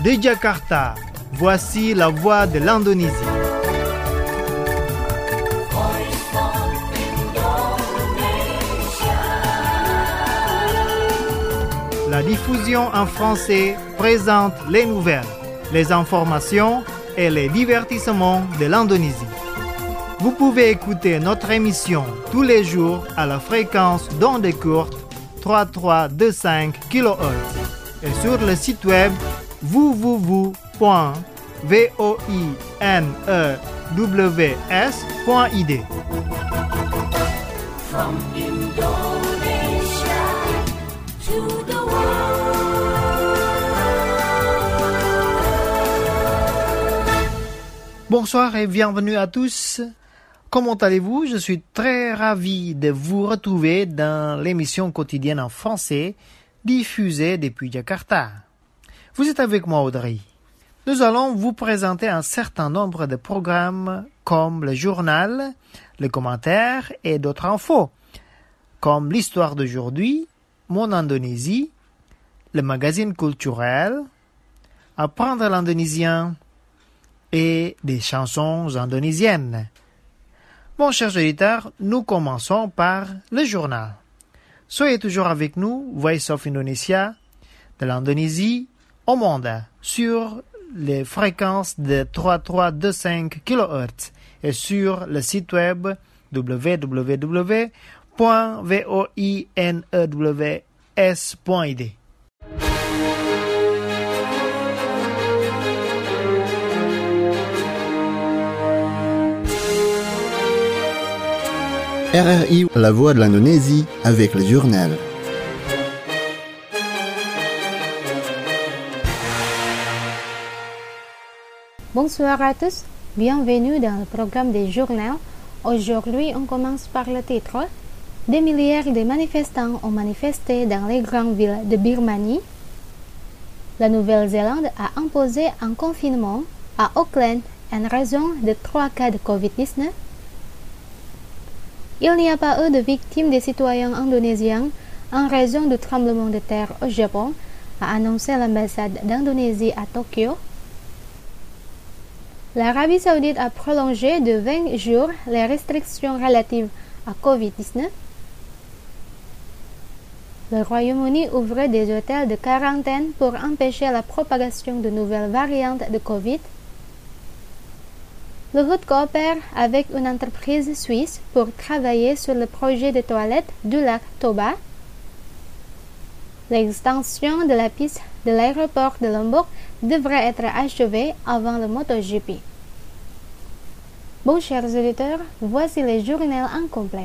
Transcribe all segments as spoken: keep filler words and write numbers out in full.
De Jakarta, voici la voix de l'Indonésie. La diffusion en français présente les nouvelles, les informations et les divertissements de l'Indonésie. Vous pouvez écouter notre émission tous les jours à la fréquence d'onde courte trois mille trois cent vingt-cinq kilohertz et sur le site web w w w point voinews point i d. From Indonesia to the Bonsoir et bienvenue à tous. Comment allez-vous? Je suis très ravi de vous retrouver dans l'émission quotidienne en français diffusée depuis Jakarta. Vous êtes avec moi, Audrey. Nous allons vous présenter un certain nombre de programmes comme le journal, les commentaires et d'autres infos, comme l'histoire d'aujourd'hui, mon Indonésie, le magazine culturel, apprendre l'indonésien, et des chansons indonésiennes. Bon, chers auditeurs, nous commençons par le journal. Soyez toujours avec nous, Voice of Indonesia, de l'Indonésie au monde, sur les fréquences de trois mille trois cent vingt-cinq kilohertz et sur le site web w w w point voinews point i d. R R I, la voix de l'Indonésie, avec le journal. Bonsoir à tous, bienvenue dans le programme des journaux. Aujourd'hui, on commence par le titre. Des milliers de manifestants ont manifesté dans les grandes villes de Birmanie. La Nouvelle-Zélande a imposé un confinement à Auckland en raison de trois cas de covid dix-neuf. Il n'y a pas eu de victimes des citoyens indonésiens en raison du tremblement de terre au Japon, a annoncé l'ambassade d'Indonésie à Tokyo. L'Arabie saoudite a prolongé de vingt jours les restrictions relatives à covid dix-neuf. Le Royaume-Uni ouvre des hôtels de quarantaine pour empêcher la propagation de nouvelles variantes de Covid. Le H U D coopère avec une entreprise suisse pour travailler sur le projet de toilettes du lac Toba. L'extension de la piste de l'aéroport de Lombok devrait être achevée avant le MotoGP. Bon, chers auditeurs, voici les journaux en complet.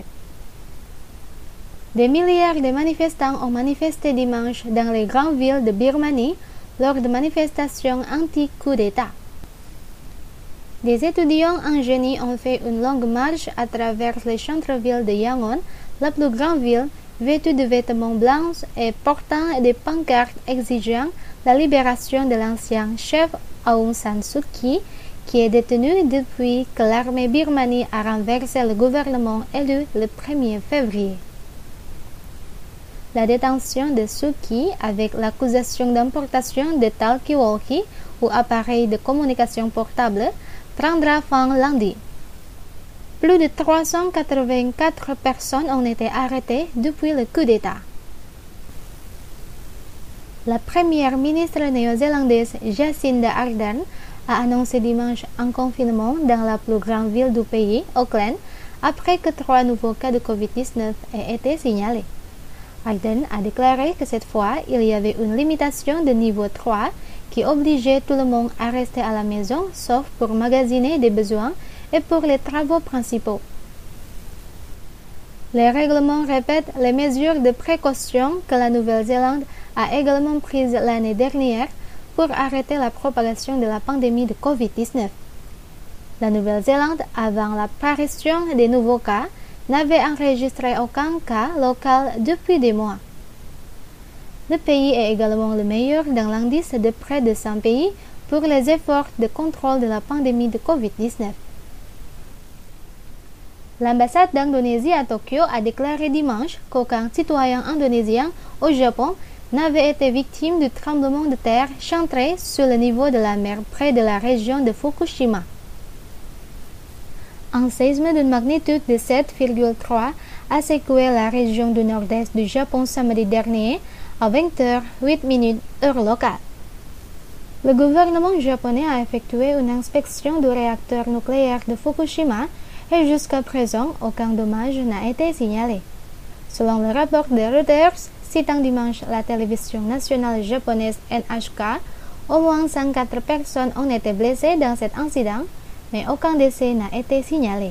Des milliers de manifestants ont manifesté dimanche dans les grandes villes de Birmanie lors de manifestations anti-coup d'État. Des étudiants en génie ont fait une longue marche à travers le centre-ville de Yangon, la plus grande ville, vêtue de vêtements blancs et portant des pancartes exigeant la libération de l'ancien chef Aung San Suu Kyi, qui est détenu depuis que l'armée birmanie a renversé le gouvernement élu le premier février. La détention de Suu Kyi avec l'accusation d'importation de talkie-walkie ou appareils de communication portable prendra fin lundi. Plus de trois cent quatre-vingt-quatre personnes ont été arrêtées depuis le coup d'État. La première ministre néo-zélandaise Jacinda Ardern a annoncé dimanche un confinement dans la plus grande ville du pays, Auckland, après que trois nouveaux cas de covid dix-neuf aient été signalés. Ardern a déclaré que cette fois, il y avait une limitation de niveau trois qui obligeait tout le monde à rester à la maison, sauf pour magasiner des besoins et pour les travaux principaux. Les règlements répètent les mesures de précaution que la Nouvelle-Zélande a également prises l'année dernière pour arrêter la propagation de la pandémie de covid dix-neuf. La Nouvelle-Zélande, avant l'apparition des nouveaux cas, n'avait enregistré aucun cas local depuis des mois. Le pays est également le meilleur dans l'indice de près de cent pays pour les efforts de contrôle de la pandémie de covid dix-neuf. L'ambassade d'Indonésie à Tokyo a déclaré dimanche qu'aucun citoyen indonésien au Japon n'avaient été victimes du tremblement de terre centré sur le niveau de la mer près de la région de Fukushima. Un séisme d'une magnitude de sept virgule trois a secoué la région du nord-est du Japon samedi dernier à vingt heures huit minutes heure locale. Le gouvernement japonais a effectué une inspection du réacteur nucléaire de Fukushima et jusqu'à présent, aucun dommage n'a été signalé. Selon le rapport de Reuters, citant dimanche la télévision nationale japonaise N H K, au moins cent quatre personnes ont été blessées dans cet incident, mais aucun décès n'a été signalé.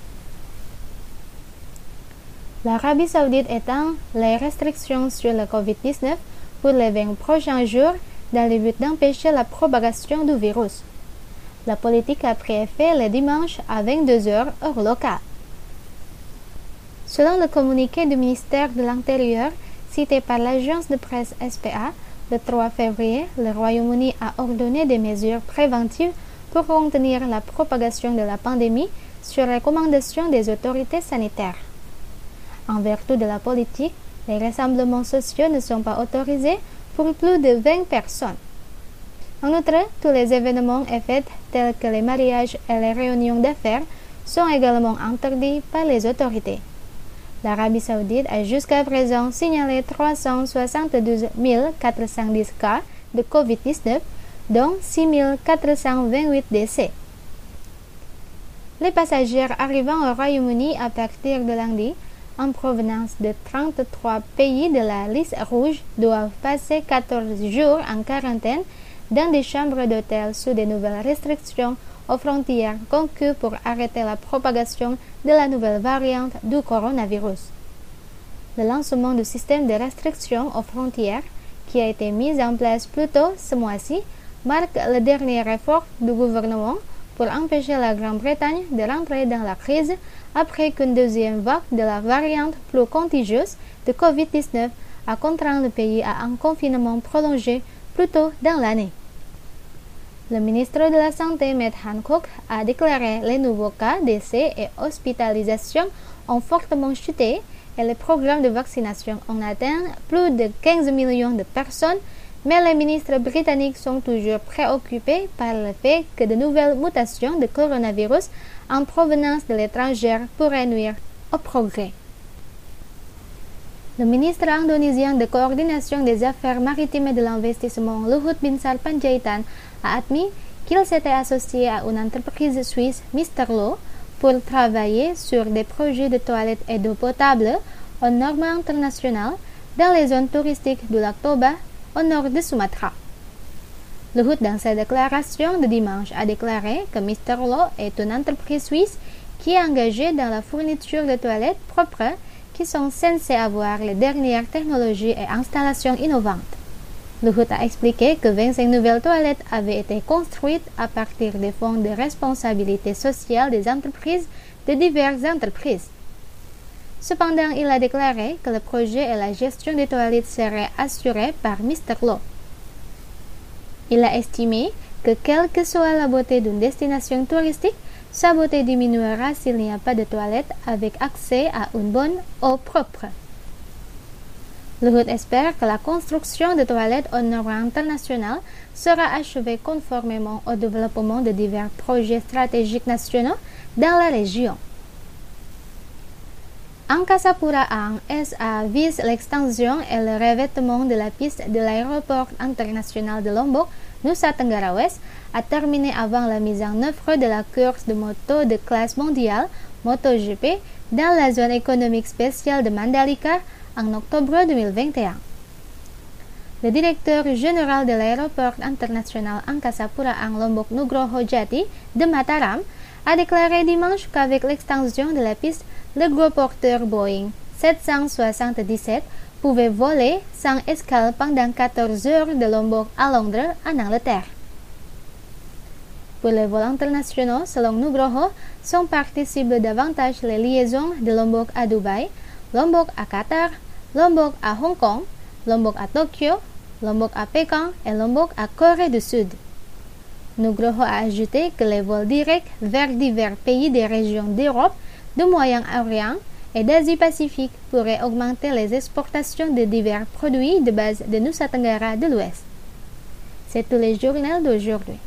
L'Arabie saoudite étend les restrictions sur le covid dix-neuf pour les vingt prochains jours dans le but d'empêcher la propagation du virus. La politique a pris effet le dimanche à vingt-deux heures heure locale. Selon le communiqué du ministère de l'Intérieur, cité par l'agence de presse S P A, le trois février, le Royaume-Uni a ordonné des mesures préventives pour contenir la propagation de la pandémie sur recommandation des autorités sanitaires. En vertu de la politique, les rassemblements sociaux ne sont pas autorisés pour plus de vingt personnes. En outre, tous les événements et fêtes tels que les mariages et les réunions d'affaires sont également interdits par les autorités. L'Arabie saoudite a jusqu'à présent signalé trois cent soixante-douze mille quatre cent dix cas de covid dix-neuf, dont six mille quatre cent vingt-huit décès. Les passagers arrivant au Royaume-Uni à partir de lundi, en provenance de trente-trois pays de la liste rouge, doivent passer quatorze jours en quarantaine dans des chambres d'hôtel sous de nouvelles restrictions aux frontières conçues pour arrêter la propagation de la nouvelle variante du coronavirus. Le lancement du système de restriction aux frontières, qui a été mis en place plus tôt ce mois-ci, marque le dernier effort du gouvernement pour empêcher la Grande-Bretagne de rentrer dans la crise après qu'une deuxième vague de la variante plus contagieuse de covid dix-neuf a contraint le pays à un confinement prolongé plus tôt dans l'année. Le ministre de la Santé, Matt Hancock, a déclaré les nouveaux cas, décès et hospitalisations ont fortement chuté et les programmes de vaccination ont atteint plus de quinze millions de personnes, mais les ministres britanniques sont toujours préoccupés par le fait que de nouvelles mutations de coronavirus en provenance de l'étranger pourraient nuire au progrès. Le ministre indonésien de coordination des affaires maritimes et de l'investissement, Luhut Binsar Panjaitan, a admis qu'il s'était associé à une entreprise suisse, Mister Lo, pour travailler sur des projets de toilettes et d'eau potable aux normes internationales dans les zones touristiques du lac Toba, au nord de Sumatra. Luhut, dans sa déclaration de dimanche, a déclaré que Mister Lo est une entreprise suisse qui est engagée dans la fourniture de toilettes propres qui sont censées avoir les dernières technologies et installations innovantes. Luhut a expliqué que vingt-cinq nouvelles toilettes avaient été construites à partir des fonds de responsabilité sociale des entreprises de diverses entreprises. Cependant, il a déclaré que le projet et la gestion des toilettes seraient assurés par Mister Lo. Il a estimé que quelle que soit la beauté d'une destination touristique, sa beauté diminuera s'il n'y a pas de toilettes avec accès à une bonne eau propre. Luhut espère que la construction de toilettes aux normes internationales sera achevée conformément au développement de divers projets stratégiques nationaux dans la région. Angkasa Pura Ang S A vise l'extension et le revêtement de la piste de l'aéroport international de Lombok, Nusa Tenggara Ouest, a terminé avant la mise en œuvre de la course de moto de classe mondiale MotoGP dans la zone économique spéciale de Mandalika en octobre deux mille vingt et un. Le directeur général de l'aéroport international Angkasa Pura Ang Lombok Nugroho Jati de Mataram a déclaré dimanche qu'avec l'extension de la piste, le gros porteur Boeing sept cent soixante-dix-sept pouvait voler sans escale pendant quatorze heures de Lombok à Londres, en Angleterre. Pour les vols internationaux, selon Nugroho, sont particibles davantage les liaisons de Lombok à Dubaï, Lombok à Qatar, Lombok à Hong Kong, Lombok à Tokyo, Lombok à Pékin et Lombok à Corée du Sud. Nugroho a ajouté que les vols directs vers divers pays des régions d'Europe, du Moyen-Orient et d'Asie-Pacifique pourrait augmenter les exportations de divers produits de base de Nusa Tenggara de l'Ouest. C'est tout le journal d'aujourd'hui.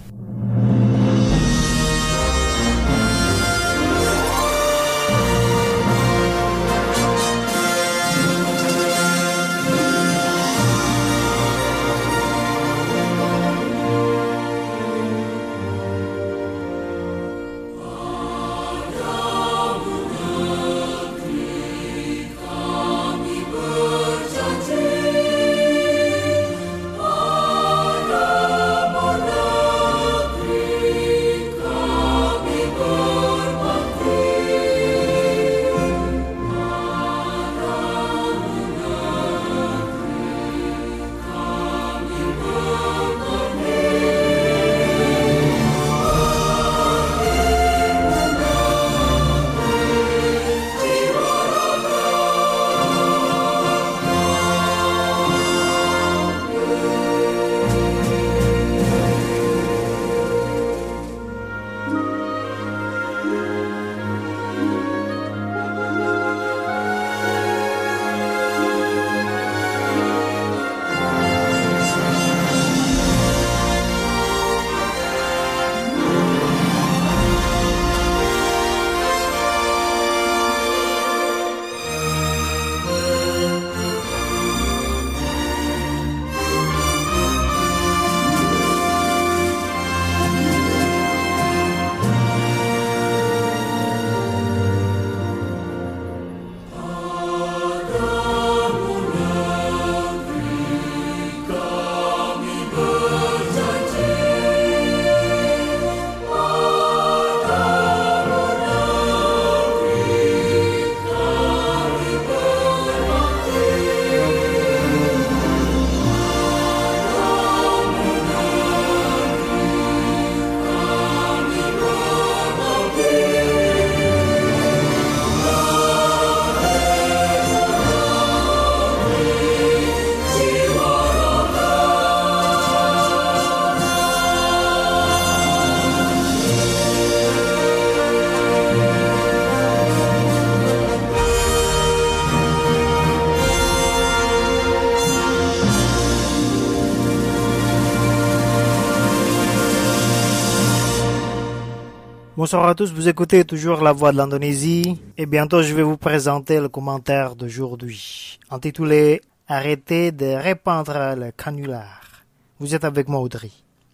Bonsoir à tous, vous écoutez toujours La Voix de l'Indonésie et bientôt je vais vous présenter le commentaire d'aujourd'hui intitulé « Arrêtez de répandre le canular ». Vous êtes avec moi Audrey.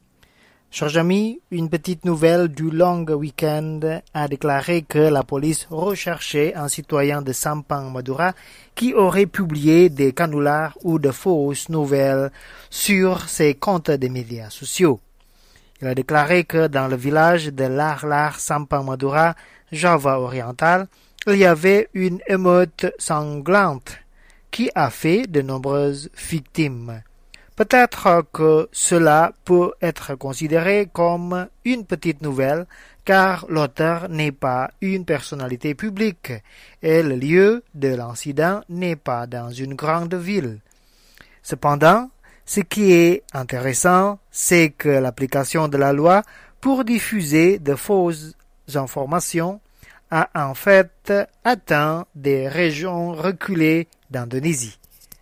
Chers amis, une petite nouvelle du long week-end a déclaré que la police recherchait un citoyen de Sampang Madura qui aurait publié des canulars ou de fausses nouvelles sur ses comptes des médias sociaux. Il a déclaré que dans le village de Lar-Lar Sampang Madura, Java oriental, il y avait une émeute sanglante qui a fait de nombreuses victimes. Peut-être que cela peut être considéré comme une petite nouvelle car l'auteur n'est pas une personnalité publique et le lieu de l'incident n'est pas dans une grande ville. Cependant, ce qui est intéressant, c'est que l'application de la loi pour diffuser de fausses informations a en fait atteint des régions reculées d'Indonésie.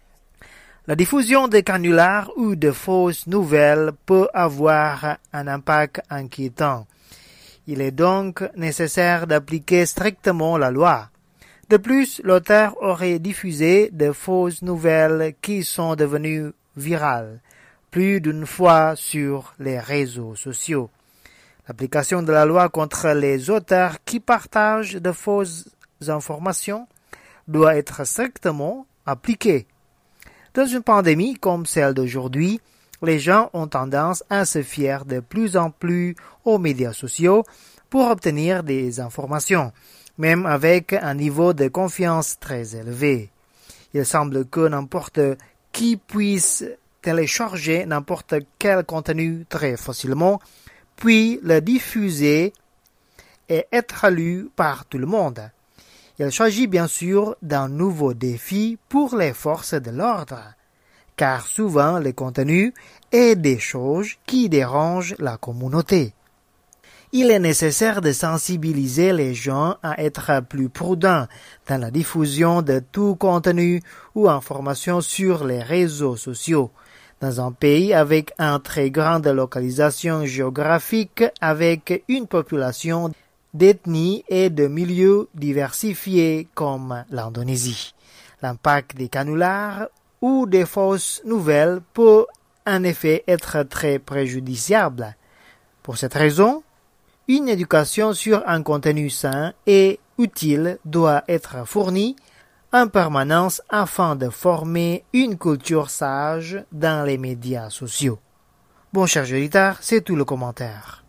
La diffusion de canulars ou de fausses nouvelles peut avoir un impact inquiétant. Il est donc nécessaire d'appliquer strictement la loi. De plus, l'auteur aurait diffusé de fausses nouvelles qui sont devenues virales plus d'une fois sur les réseaux sociaux. L'application de la loi contre les auteurs qui partagent de fausses informations doit être strictement appliquée. Dans une pandémie comme celle d'aujourd'hui, les gens ont tendance à se fier de plus en plus aux médias sociaux pour obtenir des informations, même avec un niveau de confiance très élevé. Il semble que n'importe qui puisse télécharger n'importe quel contenu très facilement, puis le diffuser et être lu par tout le monde. Il s'agit bien sûr d'un nouveau défi pour les forces de l'ordre, car souvent le contenu est des choses qui dérangent la communauté. il est nécessaire de sensibiliser les gens à être plus prudents dans la diffusion de tout contenu ou information sur les réseaux sociaux. Dans un pays avec une très grande localisation géographique, avec une population d'ethnies et de milieux diversifiés comme l'Indonésie. L'impact des canulars ou des fausses nouvelles peut en effet être très préjudiciable. Pour cette raison, une éducation sur un contenu sain et utile doit être fournie en permanence afin de former une culture sage dans les médias sociaux. Bon, chers auditeurs, c'est tout le commentaire.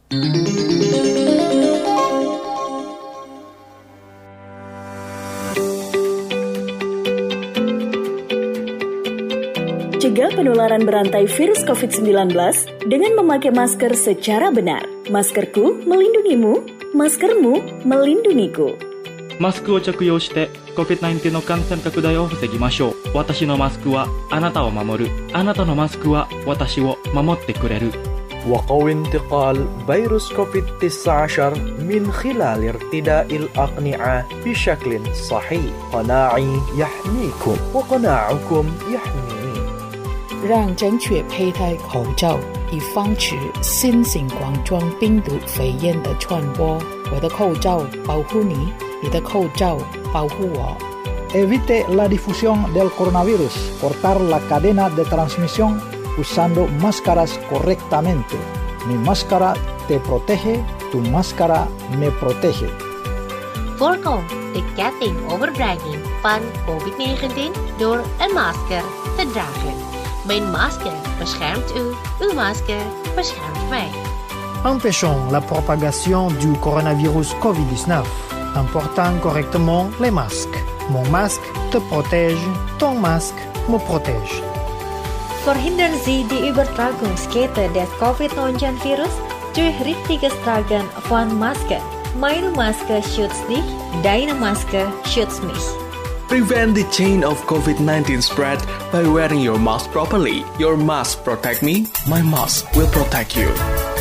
Cegah penularan berantai virus covid sembilan belas dengan memakai masker secara benar. Maskerku melindungimu, maskermu melindungiku. マスクを着用して コビッドナインティーン の感染拡大を防ぎましょう。私のマスクはあなたを守る。あなたのマスクは私を守ってくれる。 وقوي انتقال فيروس كوفيد تسعة عشر من خلال ارتداء الأقنعة بشكل صحيح. قناعي يحميكم وقناعكم يحميني. 让正确佩戴口罩，以防止新型冠状病毒肺炎的传播。我的口罩保护你，你的口罩保护我。 Evite la difusión del coronavirus. Cortar la cadena de transmisión usando máscaras correctamente. Mi máscara te protege, tu máscara me protege. Voorkom de ketting overbrenging van covid negentien door een masker te dragen. Mijn masker beschermt u, uw masker beschermt mij. Empêchons la propagation du coronavirus covid dix-neuf en portant correctement les masques. Mon masque te protège, ton masque me protège. Verhindern Sie die Übertragungskette des covid neunzehn Virus durch richtiges Tragen von Maske. Meine Maske schützt dich, deine Maske schützt mich. Prevent the chain of covid nineteen spread by wearing your mask properly. Your mask protect me, my mask will protect you.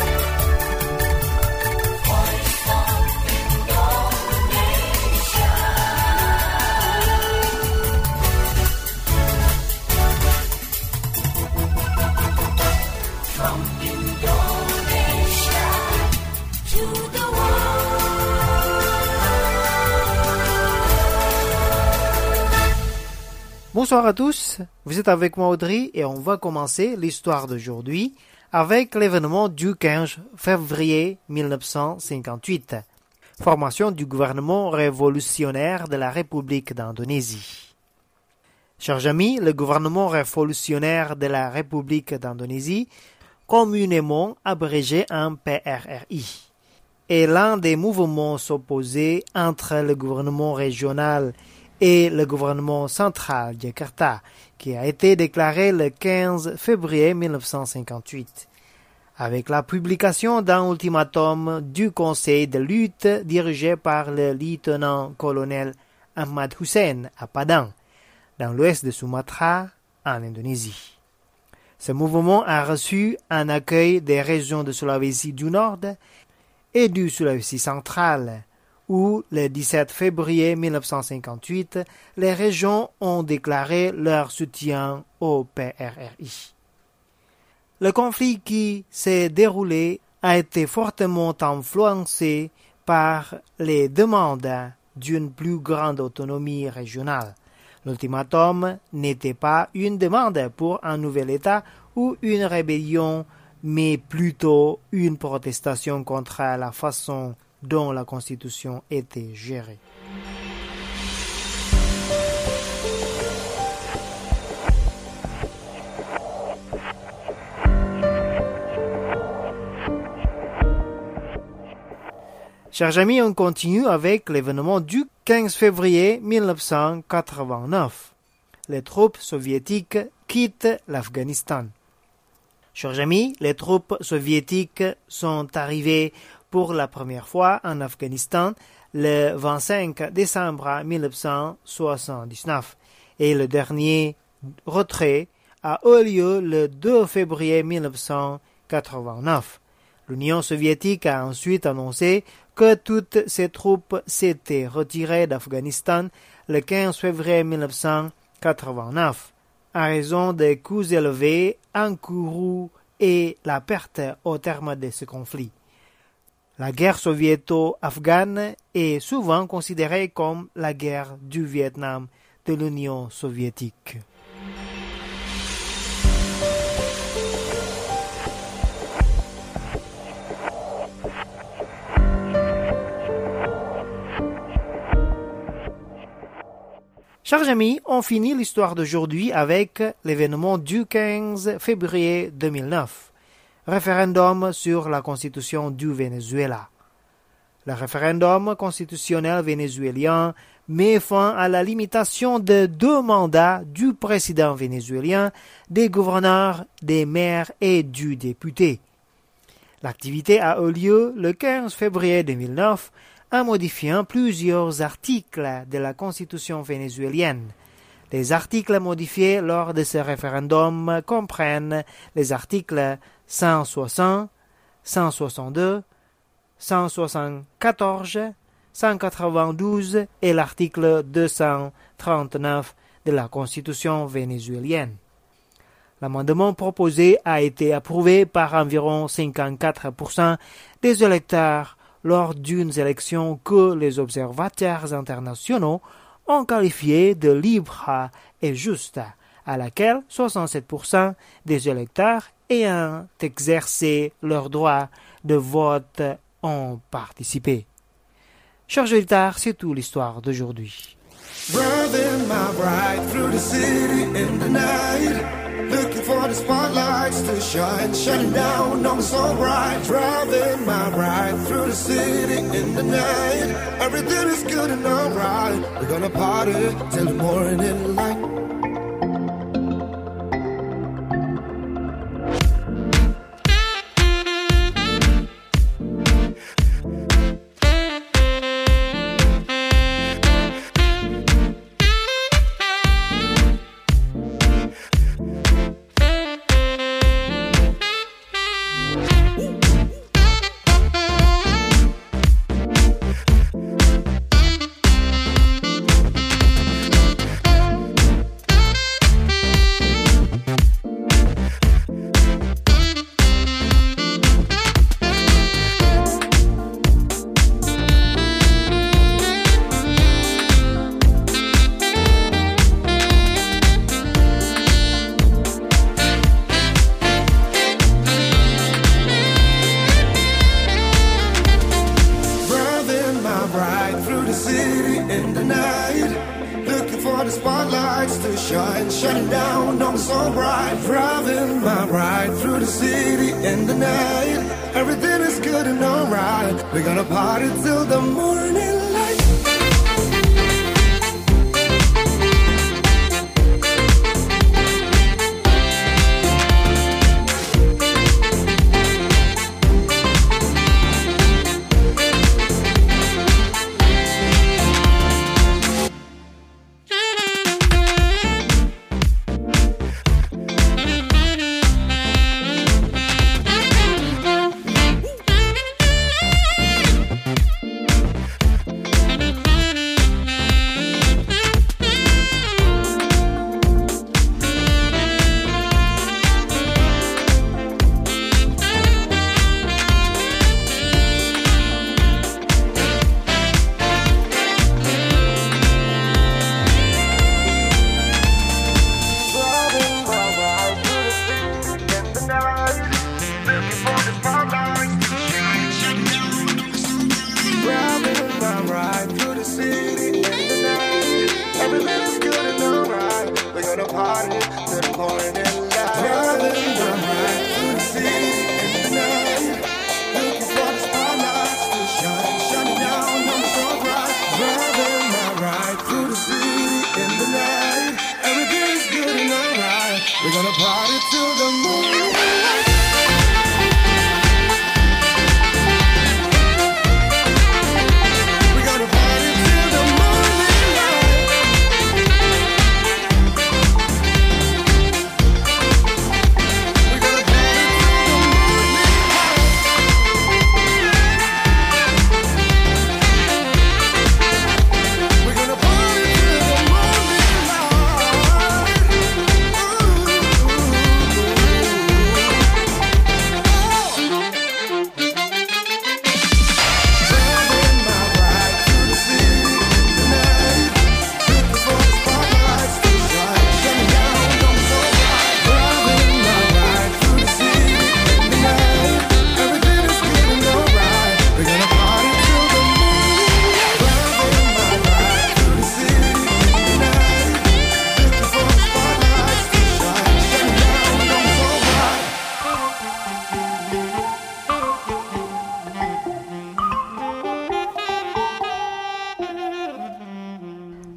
Bonsoir à tous, vous êtes avec moi Audrey et on va commencer l'histoire d'aujourd'hui avec l'événement du quinze février mille neuf cent cinquante-huit, formation du gouvernement révolutionnaire de la République d'Indonésie. Chers amis, le gouvernement révolutionnaire de la République d'Indonésie, communément abrégé en P R R I, est l'un des mouvements opposés entre le gouvernement régional et le gouvernement central Jakarta, qui a été déclaré le quinze février mille neuf cent cinquante-huit, avec la publication d'un ultimatum du Conseil de lutte dirigé par le lieutenant-colonel Ahmad Hussein à Padang, dans l'ouest de Sumatra, en Indonésie. Ce mouvement a reçu un accueil des régions de Sulawesi du Nord et du Sulawesi central, où le dix-sept février mille neuf cent cinquante-huit, les régions ont déclaré leur soutien au P R R I. Le conflit qui s'est déroulé a été fortement influencé par les demandes d'une plus grande autonomie régionale. L'ultimatum n'était pas une demande pour un nouvel État ou une rébellion, mais plutôt une protestation contre la façon dont la Constitution était gérée. Chers amis, on continue avec l'événement du quinze février mille neuf cent quatre-vingt-neuf. Les troupes soviétiques quittent l'Afghanistan. Chers amis, les troupes soviétiques sont arrivées pour la première fois en Afghanistan le vingt-cinq décembre mille neuf cent soixante-dix-neuf et le dernier retrait a eu lieu le deux février mille neuf cent quatre-vingt-neuf. L'Union soviétique a ensuite annoncé que toutes ses troupes s'étaient retirées d'Afghanistan le quinze février mille neuf cent quatre-vingt-neuf, à raison des coûts élevés encourus et la perte au terme de ce conflit. La guerre soviéto-afghane est souvent considérée comme la guerre du Vietnam de l'Union soviétique. Chers amis, on finit l'histoire d'aujourd'hui avec l'événement du quinze février deux mille neuf, référendum sur la constitution du Venezuela. Le référendum constitutionnel vénézuélien met fin à la limitation de deux mandats du président vénézuélien, des gouverneurs, des maires et du député. L'activité a eu lieu le quinze février deux mille neuf en modifiant plusieurs articles de la Constitution vénézuélienne. Les articles modifiés lors de ce référendum comprennent les articles cent soixante, cent soixante-deux, cent soixante-quatorze, cent quatre-vingt-douze et l'article deux cent trente-neuf de la Constitution vénézuélienne. L'amendement proposé a été approuvé par environ cinquante-quatre pour cent des électeurs lors d'une élection que les observateurs internationaux ont qualifiée de libre et juste, à laquelle soixante-sept pour cent des électeurs ayant exercé leur droit de vote ont participé. Chers auditeurs, c'est tout l'histoire d'aujourd'hui. Driving my ride through the city in the night, looking for the spotlights to shine, shining down on me so bright. Driving my ride through the city in the night, everything is good and alright. We're gonna party till the morning light. We're gonna party till the morning light.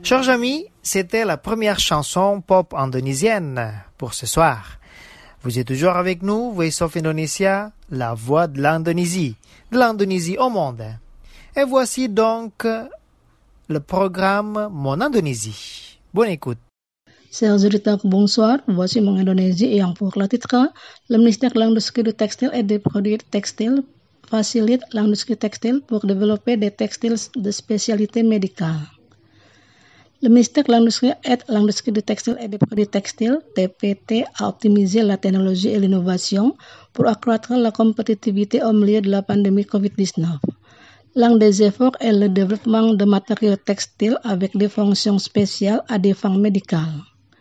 Chers amis, c'était la première chanson pop indonésienne pour ce soir. Vous êtes toujours avec nous, Voice of Indonesia, la voix de l'Indonésie, de l'Indonésie au monde. Et voici donc le programme Mon Indonésie. Bonne écoute. Chers auditeurs, bonsoir. Voici Mon Indonésie et pour le titre, le ministère de l'Industrie du Textile et des Produits Textiles facilite l'industrie textile pour développer des textiles de spécialité médicale. Le ministère de l'Industrie aide l'industrie du textile et des produits textiles, T P T, à optimiser la technologie et l'innovation pour accroître la compétitivité au milieu de la pandémie covid dix-neuf. L'un des efforts est le développement de matériaux textiles avec des fonctions spéciales à des fins médicales.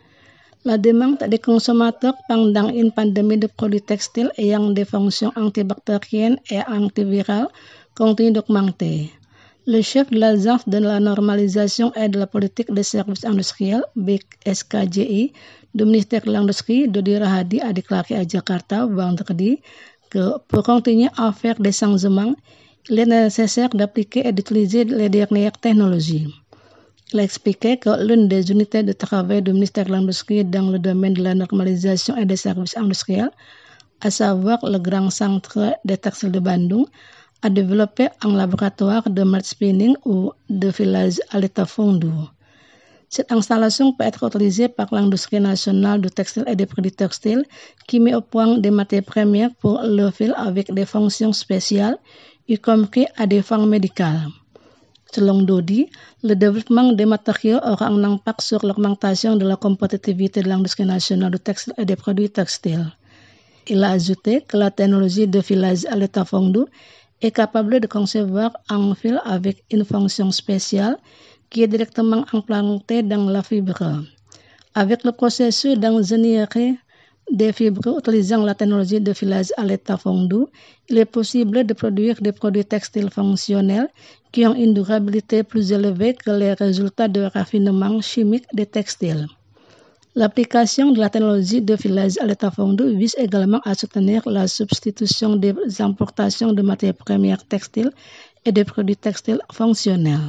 La demande des consommateurs pendant une pandémie de produits textiles ayant des fonctions antibactériennes et antivirales continue d'augmenter. Le chef de l'Agence de la normalisation et de la politique des services industriels, B S K J I, du ministère de l'Industrie, Dodi Rahadi, a déclaré à Jakarta vendredi que pour continuer à faire des changements, il est nécessaire d'appliquer et d'utiliser les dernières technologies. Il a expliqué que l'une des unités de travail du ministère de l'Industrie dans le domaine de la normalisation et des services industriels, à savoir le Grand Centre des Textiles de Bandung, a développé un laboratoire de melt spinning ou de filage à l'état fondu. Cette installation peut être utilisée par l'industrie nationale du textile et des produits textiles qui met au point des matières premières pour le fil avec des fonctions spéciales, y compris à des fins médicales. Selon Dodi, le développement des matériaux aura un impact sur l'augmentation de la compétitivité de l'industrie nationale du textile et des produits textiles. Il a ajouté que la technologie de filage à l'état fondu est capable de concevoir un fil avec une fonction spéciale qui est directement implantée dans la fibre. Avec le processus d'ingénierie des fibres utilisant la technologie de filage à l'état fondu, il est possible de produire des produits textiles fonctionnels qui ont une durabilité plus élevée que les résultats de raffinement chimique des textiles. L'application de la technologie de filage à l'état fondu vise également à soutenir la substitution des importations de matières premières textiles et des produits textiles fonctionnels.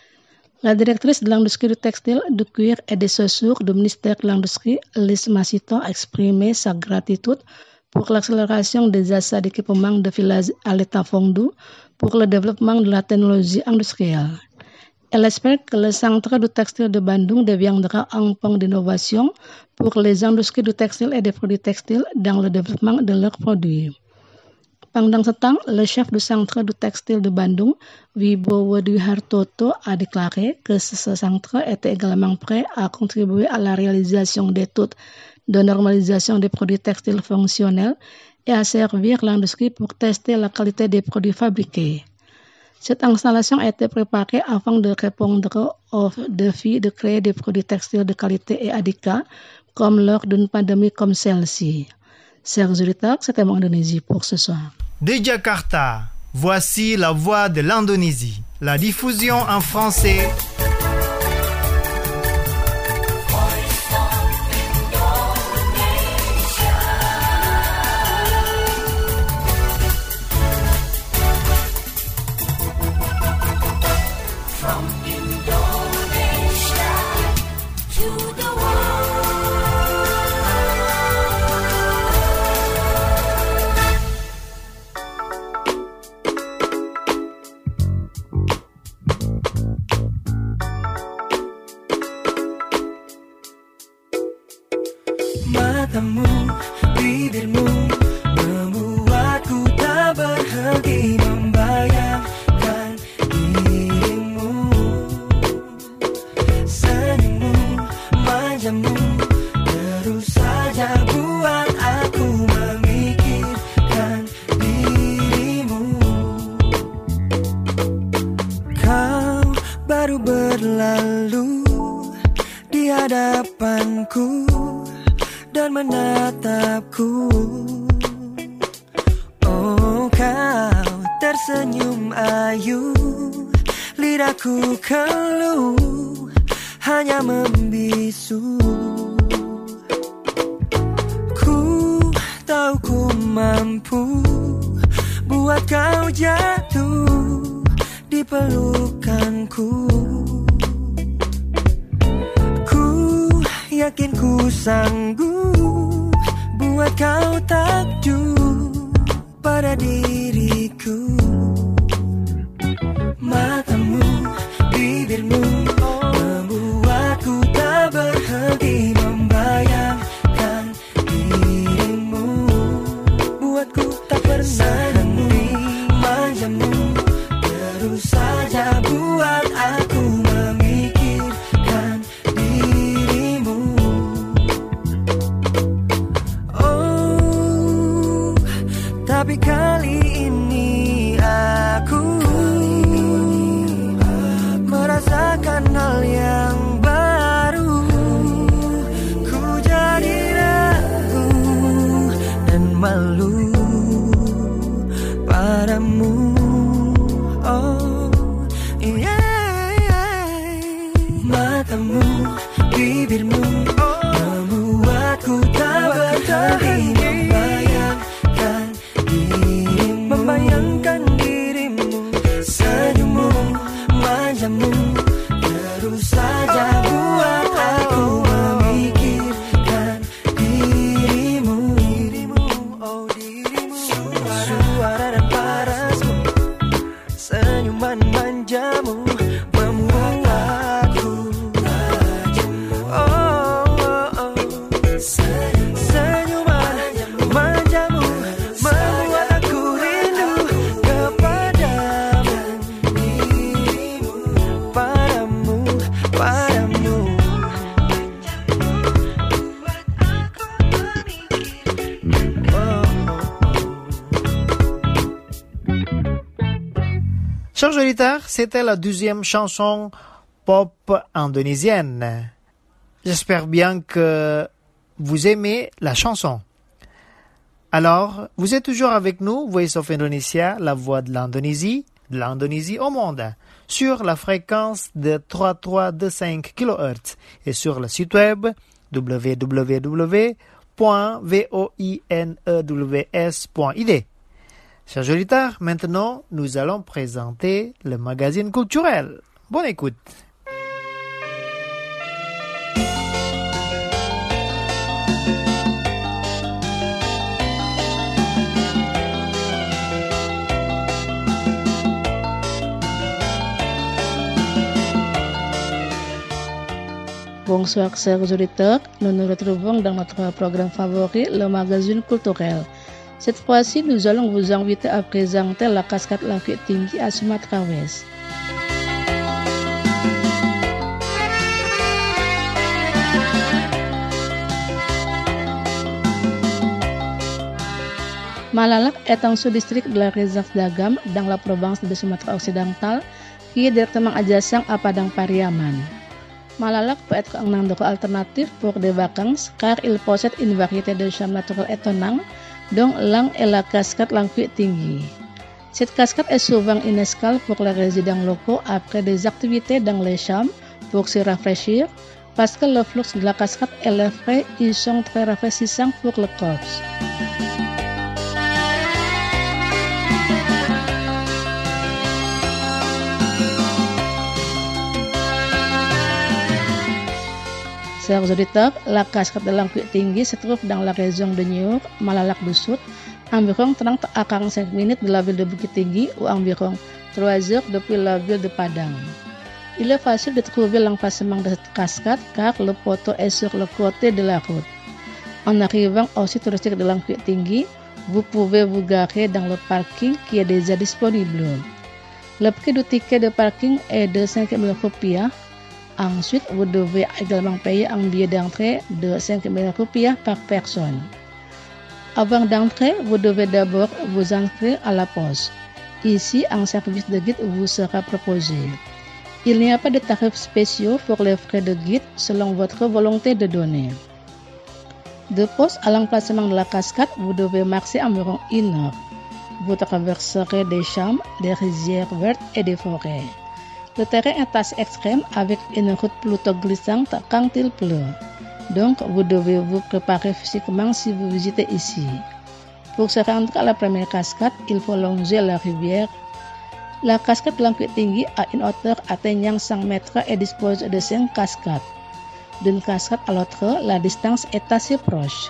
La directrice de l'industrie du textile, du cuir et des chaussures du ministère de l'Industrie, Liz Masito, a exprimé sa gratitude pour l'accélération des achats d'équipements de filage à l'état fondu pour le développement de la technologie industrielle. Elle espère que le centre du textile de Bandung deviendra un pont d'innovation pour les industries du textile et des produits textiles dans le développement de leurs produits. Pendant ce temps, le chef du centre du textile de Bandung, Wibowo Dwi Hartoto, a déclaré que ce centre était également prêt à contribuer à la réalisation d'études de normalisation des produits textiles fonctionnels et à servir l'industrie pour tester la qualité des produits fabriqués. Cette installation a été préparée afin de répondre au défi de créer des produits textiles de qualité et adéquats, comme lors d'une pandémie comme celle-ci. Chers auditeurs, c'était Mon Indonésie pour ce soir. De Jakarta, voici la voix de l'Indonésie. La diffusion en français. Matamu, bibirmu membuatku tak berhenti membayangkan dirimu. Senyummu, manjamu terus saja buat aku memikirkan dirimu. Kau baru berlalu di hadapanku dan menatapku. Oh, kau tersenyum ayu, lidahku keluh, hanya membisu. Ku tahu ku mampu buat kau jatuh di pelukanku. yakin ku sanggup buat kau takjub pada diriku. Matamu, bibirmu membuatku tak berhenti membayangkan dirimu. Buatku tak berhenti manjamu, terus saja buat aku memikirkan dirimu. Oh, tapi kali ini aku merasakan hal yang baru. Ku jadi ragu dan malu padamu. Oh, yeah. Matamu, bibirmu membuatku tak berhenti membayangkan dirimu. Membayangkan dirimu, senyummu, manjamu, terus saja buat aku memikirkan dirimu. Oh dirimu, suara dan parasmu, senyuman manjamu membuat aku rajamu. Oh, oh, oh. Senyuman manjamu membuat aku rindu kepadamu. Padamu, padamu. Chers auditeurs, c'était la deuxième chanson pop indonésienne. J'espère bien que vous aimez la chanson. Alors, vous êtes toujours avec nous, Voice of Indonesia, la voix de l'Indonésie, de l'Indonésie au monde, sur la fréquence de trois mille trois cent vingt-cinq kilohertz et sur le site web w w w point voinews point i d. Chers auditeurs, maintenant, nous allons présenter le magazine culturel. Bonne écoute. Bonsoir chers auditeurs, nous nous retrouvons dans notre programme favori, le magazine culturel. Cette fois-ci, nous allons vous inviter à présenter la cascade Langkit Tinggi à Sumatra West. Malalak est un sous-district de la réserve d'Agam dans la province de Sumatra Occidental qui est directement adjacent à Padang Pariaman. Malalak peut être un endroit alternatif pour des vacances car il possède une variété de charmes naturels étonnants dont l'un est la cascade Langkit Tinggi. Cette cascade est souvent une escale pour les résidents locaux après des activités dans les champs pour se rafraîchir parce que le flux de la cascade et les frais y sont très rafraîchissants pour le corps. Chers auditeurs, la cascade de Langkit Tinggi se trouve dans la région de Niur, Malalak du Sud, environ trente à quarante-cinq minutes de la ville de Bukit Tinggi ou environ trois heures depuis la ville de Padang. Il est facile de trouver l'emplacement de cette cascade car le poteau est sur le côté de la route. En arrivant au site touristique de Langkit Tinggi, vous pouvez vous garer dans le parking qui est déjà disponible. Le prix du ticket de parking est de cinq mille rupiah. Ensuite, vous devez également payer un billet d'entrée de cinq mille rupiah par personne. Avant d'entrer, vous devez d'abord vous inscrire à la poste. Ici, un service de guide vous sera proposé. Il n'y a pas de tarifs spéciaux pour les frais de guide selon votre volonté de donner. De poste à l'emplacement de la cascade, vous devez marcher environ une heure. Vous traverserez des champs, des rizières vertes et des forêts. Le terrain est assez extrême avec une route plutôt glissante quand il pleut. Donc, vous devez vous préparer physiquement si vous visitez ici. Pour se rendre à la première cascade, il faut longer la rivière. La cascade Langkit Tinggi a une hauteur atteignant cent mètres et dispose de cinq cascades. d'une cascade à l'autre, la distance est assez proche.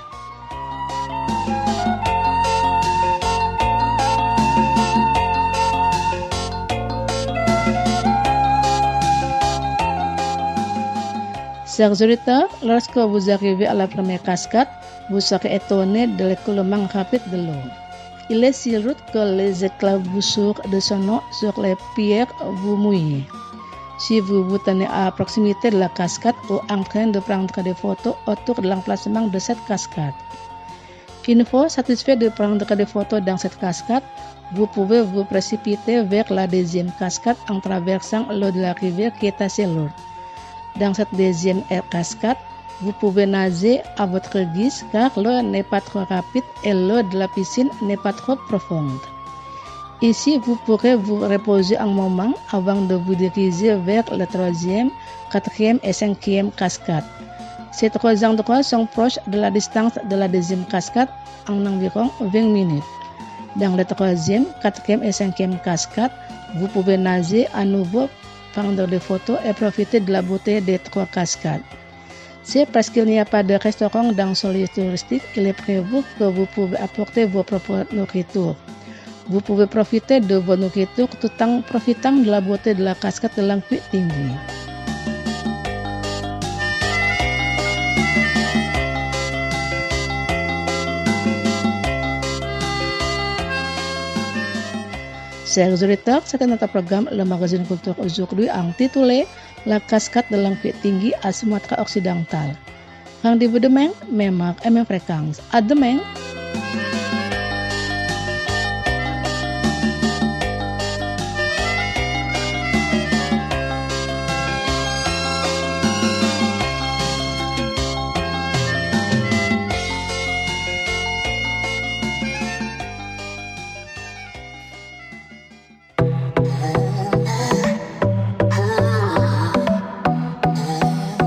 Chers auditeurs, lorsque vous arrivez à la première cascade, vous serez étonné de l'écoulement rapide de l'eau. Il est si rude que les éclaboussures de son eau sur les pierres vous mouillent. Si vous vous tenez à proximité de la cascade ou en train de prendre des photos autour de l'emplacement de cette cascade. Une fois satisfait de prendre des photos dans cette cascade, vous pouvez vous précipiter vers la deuxième cascade en traversant l'eau de la rivière qui est assez lourde. Dans cette deuxième cascade, vous pouvez nager à votre guise car l'eau n'est pas trop rapide et l'eau de la piscine n'est pas trop profonde. Ici, vous pourrez vous reposer un moment avant de vous diriger vers la troisième, quatrième et cinquième cascade. Ces trois endroits sont proches de la distance de la deuxième cascade en environ vingt minutes. Dans la troisième, quatrième et cinquième cascade, vous pouvez nager à nouveau, prendre des photos et profiter de la beauté des trois cascades. C'est parce qu'il n'y a pas de restaurant dans ce lieu touristique, il est prévu que vous pouvez apporter vos propres nourritures. Vous pouvez profiter de vos nourritures tout en profitant de la beauté de la cascade de Langkwi Tinggi. Chers auditeurs, c'était notre programme Le Magazine Culture aujourd'hui intitulé La cascade de Langkwi Tinggi à Sumatra Occidental. Rendez-vous demain, même heure et même fréquence. À demain!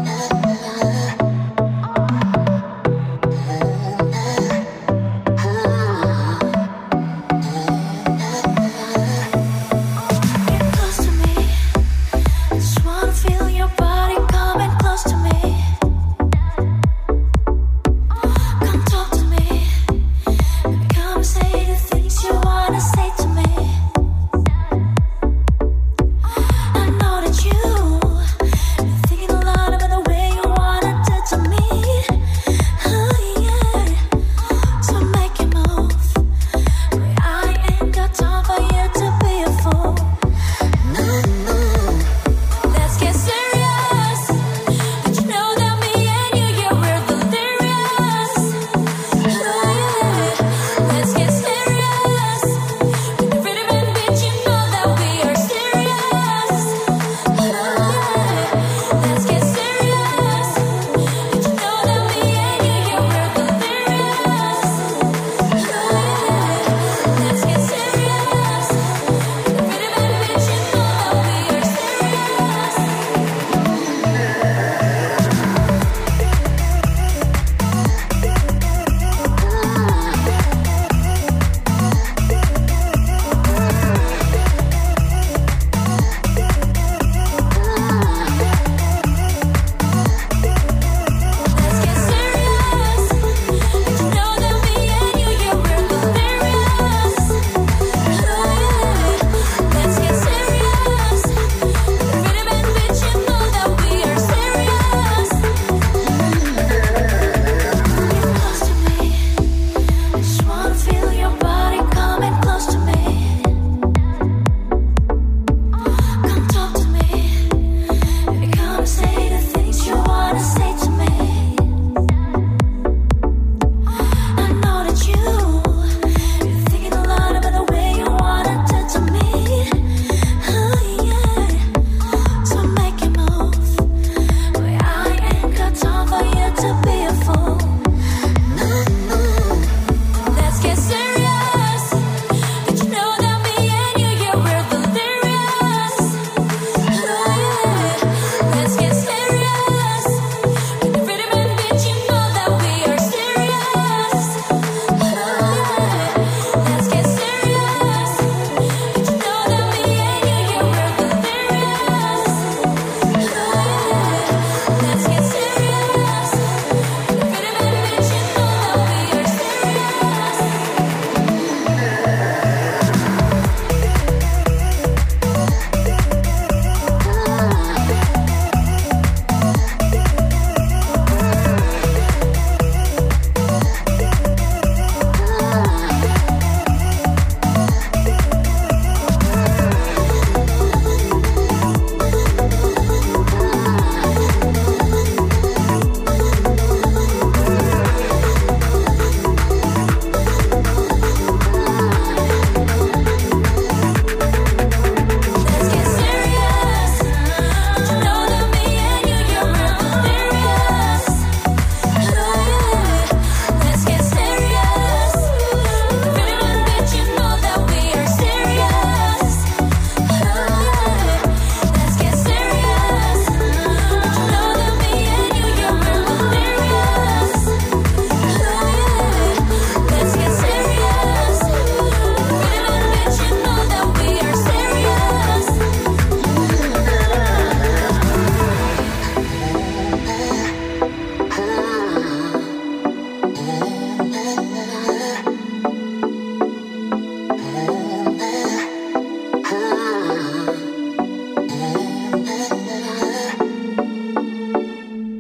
Ah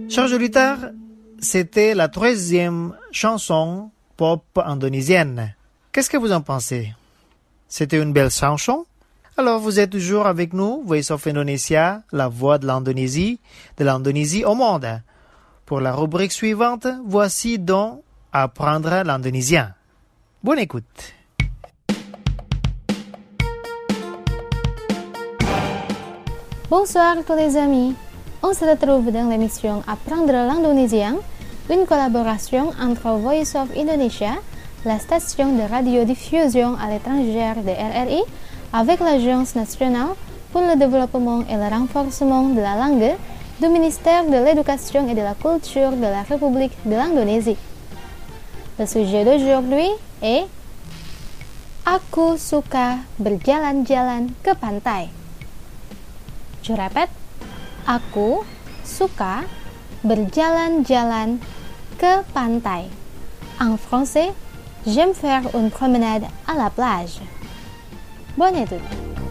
Chers auditeurs, c'était la troisième chanson pop indonésienne. Qu'est-ce que vous en pensez? C'était une belle chanson? Alors vous êtes toujours avec nous, Voice of Indonesia, la voix de l'Indonésie, de l'Indonésie au monde. Pour la rubrique suivante, voici donc Apprendre l'indonésien. Bonne écoute. Bonsoir tous les amis. On se retrouve dans l'émission Apprendre l'indonésien, une collaboration entre Voice of Indonesia, la station de radiodiffusion à l'étranger de R R I, avec l'Agence nationale pour le développement et le renforcement de la langue du ministère de l'Éducation et de la Culture de la République de l'Indonésie. Le sujet d'aujourd'hui est Aku suka berjalan-jalan ke pantai. Je répète, Aku suka berjalan-jalan ke pantai. En français, j'aime faire une promenade à la plage. Bonne écoute.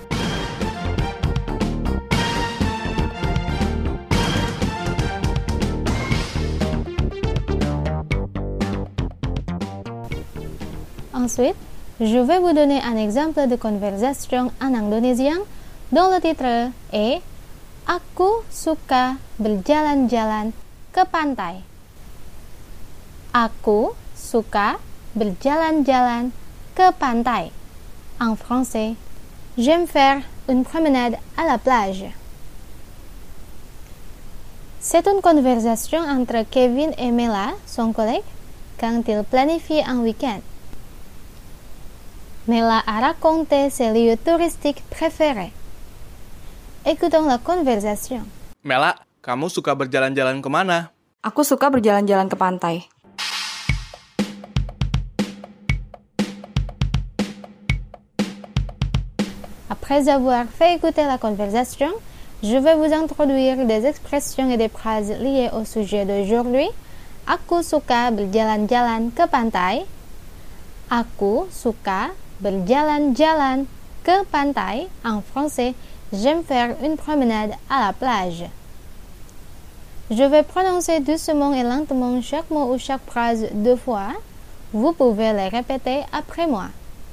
Ensuite, je vais vous donner un exemple de conversation en indonésien dont le titre est Aku suka berjalan-jalan ke pantai. Aku suka berjalan-jalan ke pantai. En français, j'aime faire une promenade à la plage. C'est une conversation entre Kevin et Mela, son collègue, quand ils planifient un week-end. Mela a raconté ses lieux touristiques préférés. Écoutons la conversation. Mela, kamu suka berjalan-jalan kemana? Aku suka berjalan-jalan ke pantai. Après avoir fait écouter la conversation, je vais vous introduire des expressions et des phrases liées au sujet d'aujourd'hui. Aku suka berjalan-jalan ke pantai. Aku suka berjalan-jalan ke pantai. En français, j'aime faire une promenade à la plage. Je vais prononcer doucement et lentement chaque mot ou chaque phrase deux fois. Vous pouvez les répéter après moi.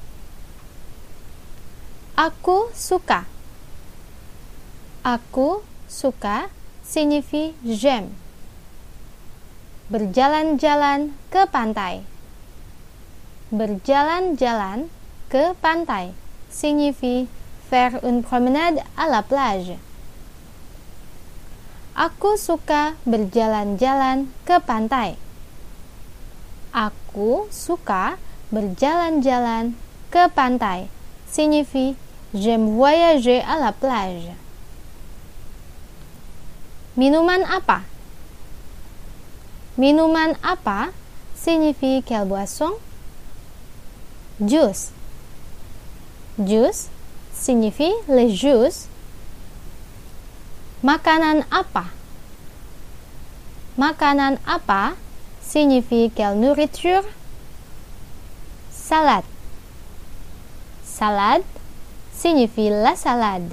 Aku suka. Aku suka signifie j'aime. Berjalan-jalan ke pantai. Berjalan-jalan ke pantai signifie faire une promenade à la plage. Aku suka berjalan-jalan ke pantai. Aku suka berjalan-jalan ke pantai signifie j'aime voyager à la plage. Minuman apa? Minuman apa signifie quelle boisson? Jus. Jus signifie les jus. Makanan apa? Makanan apa signifie quelle nourriture? Salade. Salade signifie la salade.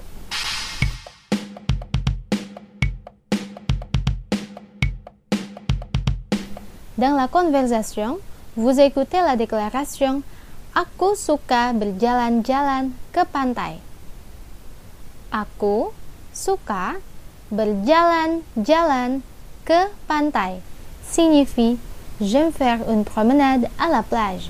Dans la conversation, vous écoutez la déclaration Aku suka berjalan-jalan ke pantai. Aku suka berjalan-jalan ke pantai signifie j'aime faire une promenade à la plage.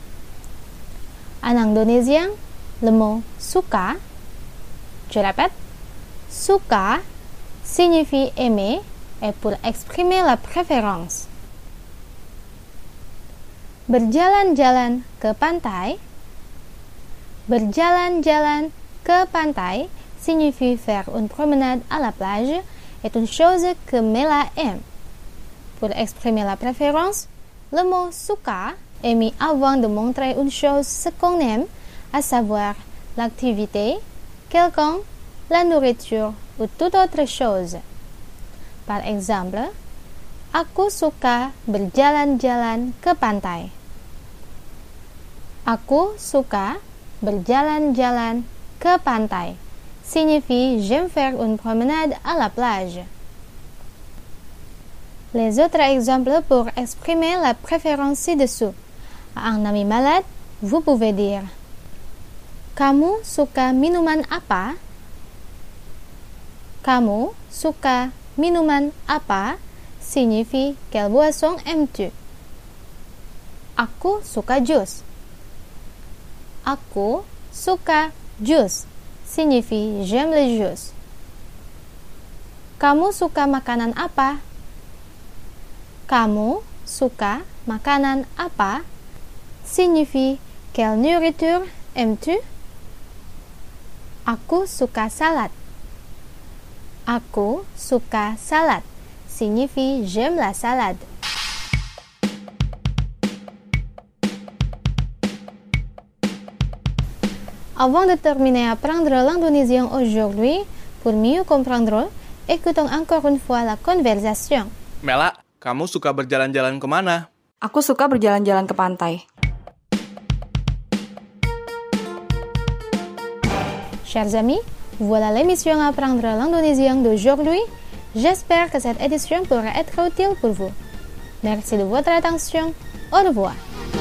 En indonésien, le mot suka, je répète, suka signifie aimer et pour exprimer la préférence. Berjalan-jalan ke pantai. Berjalan-jalan ke pantai signifie faire une promenade à la plage est une chose que Mela aime. Pour exprimer la préférence, le mot suka est mis avant de montrer une chose ce qu'on aime, à savoir l'activité, quelqu'un, la nourriture ou toute autre chose. Par exemple, Aku suka berjalan-jalan ke pantai. Aku suka berjalan-jalan ke pantai signifie j'aime faire une promenade à la plage. Les autres exemples pour exprimer la préférence ci-dessous. À un ami malade, vous pouvez dire Kamu suka minuman apa? Kamu suka minuman apa? Signifie quelle boisson aimes-tu? Aku suka jus. Aku suka jus signifie j'aime le jus. Kamu suka makanan apa? Kamu suka makanan apa? Signifie quelle nourriture aimes-tu? Aku suka salad. Aku suka salad signifie j'aime la salade. Avant de terminer à apprendre l'indonésien aujourd'hui, pour mieux comprendre, écoutons encore une fois la conversation. Mela, kamu suka berjalan-jalan kemana? Aku suka berjalan-jalan ke pantai. Chers amis, voilà l'émission Apprendre l'indonésien d'aujourd'hui. J'espère que cette édition pourra être utile pour vous. Merci de votre attention. Au revoir.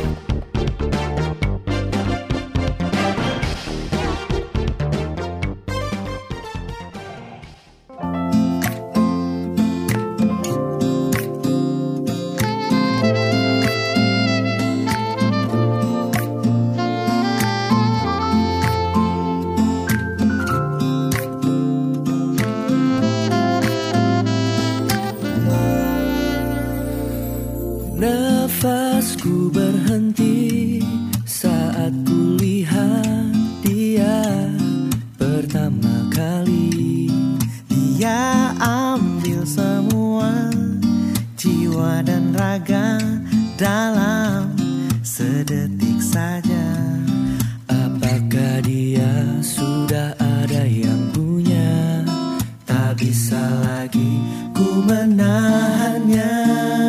Nafasku berhenti saat ku lihat dia pertama kali. Dia ambil semua jiwa dan raga dalam sedetik saja. Apakah dia sudah ada yang punya? Tak bisa lagi ku menahannya.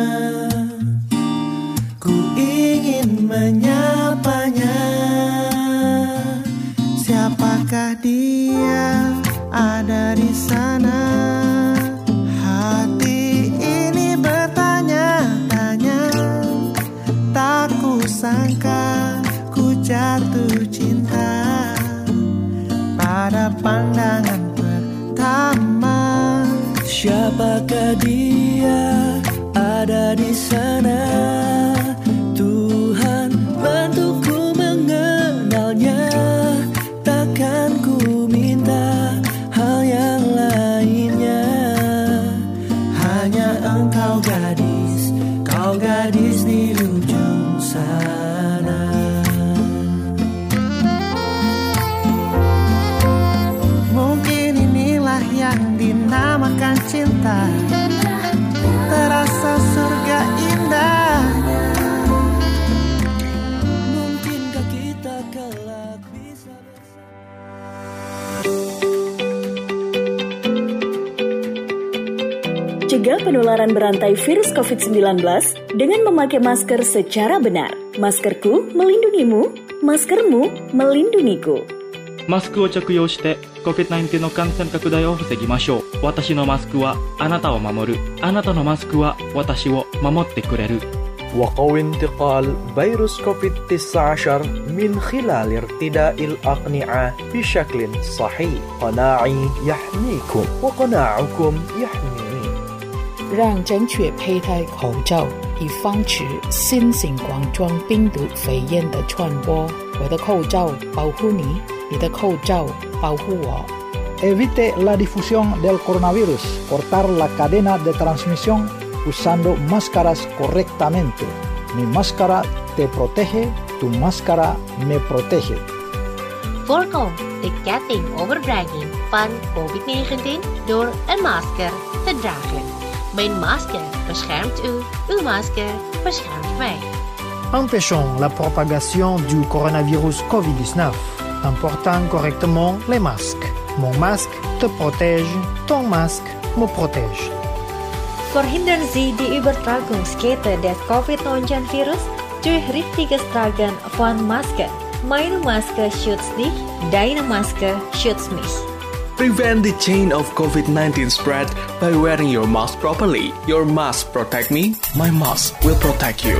Menyapanya, siapakah dia ada di sana? Hati ini bertanya-tanya, tak kusangka ku jatuh cinta pada pandangan pertama. Siapakah dia ada di sana? Bantuku mengenalnya, takkan ku minta hal yang lainnya. Hanya engkau gadis, kau gadis di ujung sana. Mungkin inilah yang dinamakan cinta, terasa surga indah. Cegah penularan berantai virus covid sembilan belas dengan memakai masker secara benar. Maskerku melindungimu, maskermu melindungiku. マスクを着用して コビッドナインティーン の感染拡大を防ぎましょう。私のマスクはあなたを守る。あなたのマスクは私を守ってくれる。 وقوي انتقال فيروس كوفيد تسعة عشر من خلال ارتداء الأقنعة بشكل صحيح. قناعي يحميكم وقناعكم يحميني. 让正确佩戴口罩，以防止新型冠状病毒肺炎的传播。我的口罩保护你，你的口罩保护我。 Evite la difusión del coronavirus. Cortar la cadena de transmisión usando máscaras correctamente. Mi máscara te protege, tu máscara me protege. Voorkom de ketting overdraging van covid negentien door een masker te dragen. Mijn masker beschermt u, uw masker beschermt mij. Empêchons la propagation du coronavirus covid dix-neuf en portant correctement les masques. Mon masque te protège, ton masque me protège. Verhindern Sie die Übertragungskette des covid neunzehn Virus durch richtiges Tragen von Maske. Meine Maske schützt dich, deine Maske schützt mich. Prevent the chain of COVID nineteen spread by wearing your mask properly. Your mask protect me, my mask will protect you.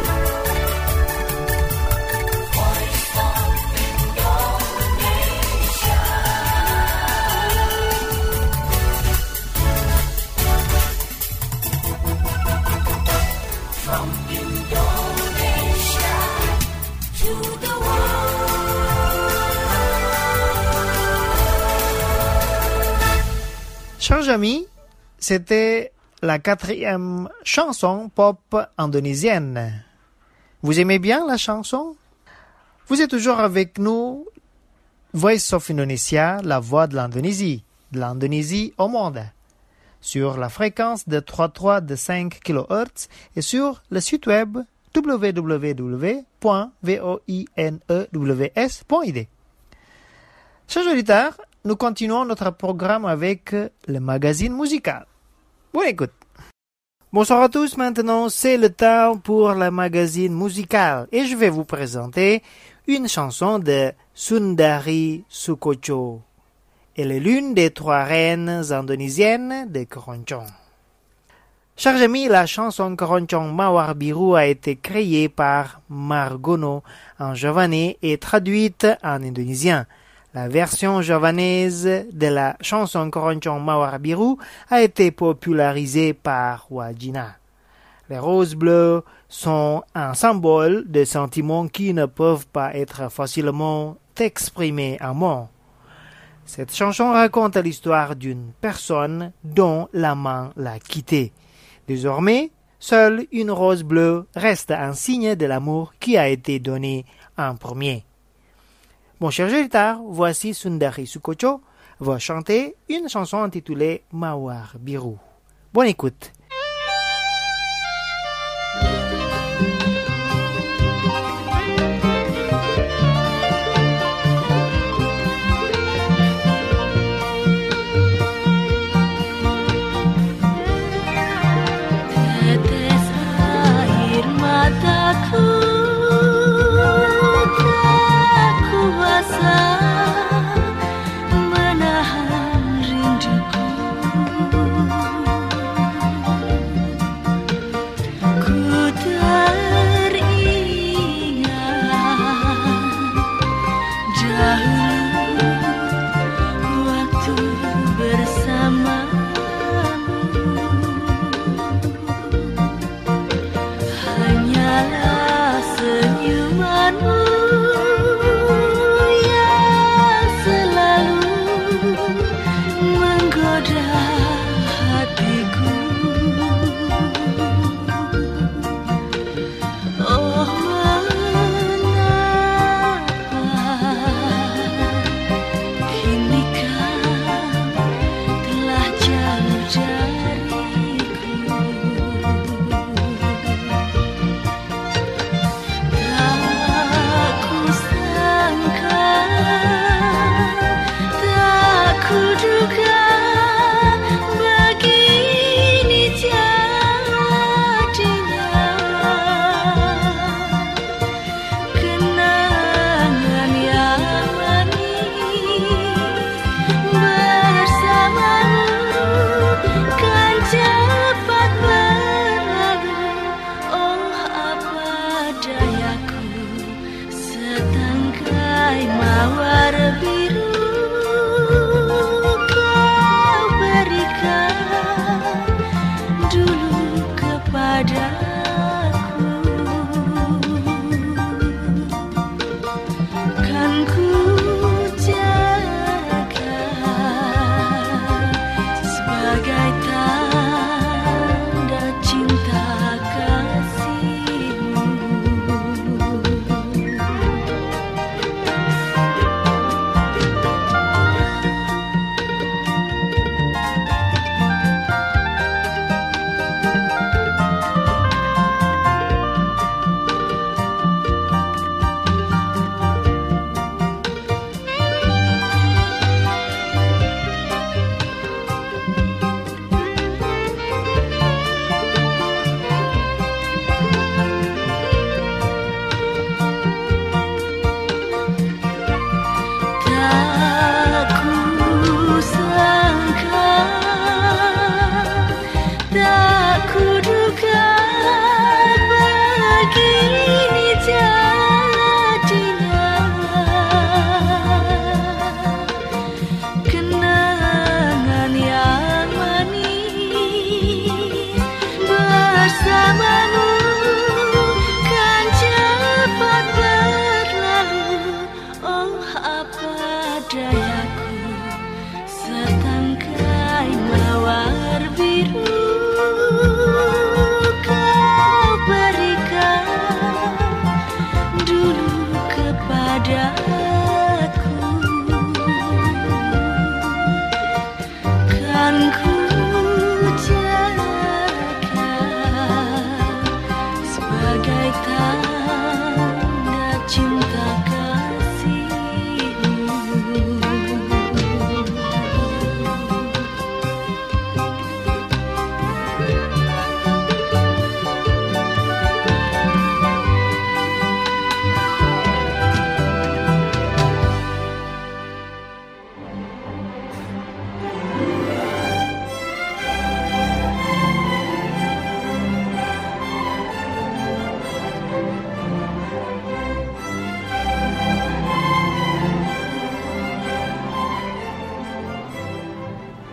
Chers amis, c'était la quatrième chanson pop indonésienne. Vous aimez bien la chanson? Vous êtes toujours avec nous, Voice of Indonesia, la voix de l'Indonésie, de l'Indonésie au monde, sur la fréquence de trente-trois virgule cinq kilohertz et sur le site web w w w point voinews point i d. Chers auditeurs, nous continuons notre programme avec le magazine musical. Bonne écoute. Bonsoir à tous, maintenant c'est le temps pour le magazine musical et je vais vous présenter une chanson de Sundari Soekocho. Elle est l'une des trois reines indonésiennes de Keroncong. Chers amis, la chanson Keroncong Mawar Biru a été créée par Margono en javanais et traduite en indonésien. La version javanaise de la chanson Keroncong Mawar Biru a été popularisée par Wajina. Les roses bleues sont un symbole de sentiments qui ne peuvent pas être facilement exprimés en mots. Cette chanson raconte l'histoire d'une personne dont l'amant l'a quittée. Désormais, seule une rose bleue reste un signe de l'amour qui a été donné en premier. Mon cher auditeurs, voici Sundari Soekocho va chanter une chanson intitulée Mawar Biru. Bonne écoute. Tetes air mataku tak kuasa menahan rinduku. Ku tak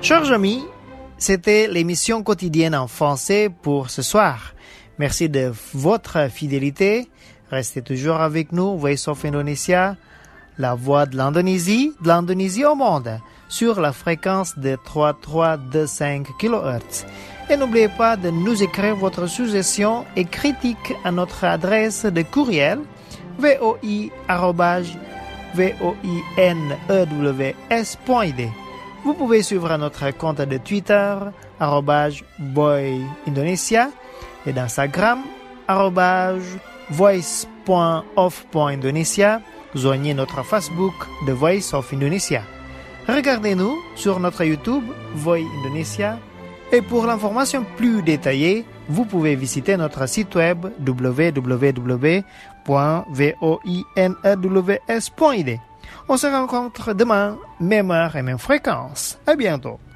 Chers amis, c'était l'émission quotidienne en français pour ce soir. Merci de votre fidélité. Restez toujours avec nous, Voice of Indonesia, la voix de l'Indonésie, de l'Indonésie au monde, sur la fréquence de trois mille trois cent vingt-cinq kilohertz. Et n'oubliez pas de nous écrire votre suggestion et critique à notre adresse de courriel voi arobase voinews point i d. Vous pouvez suivre notre compte de Twitter arobase voindonesia et d'Instagram arobase voice point of point indonesia. Joignez notre Facebook The Voice of Indonesia. Regardez-nous sur notre YouTube Voi Indonesia. Et pour l'information plus détaillée, vous pouvez visiter notre site web w w w point voinews point i d. On se rencontre demain, même heure et même fréquence. À bientôt.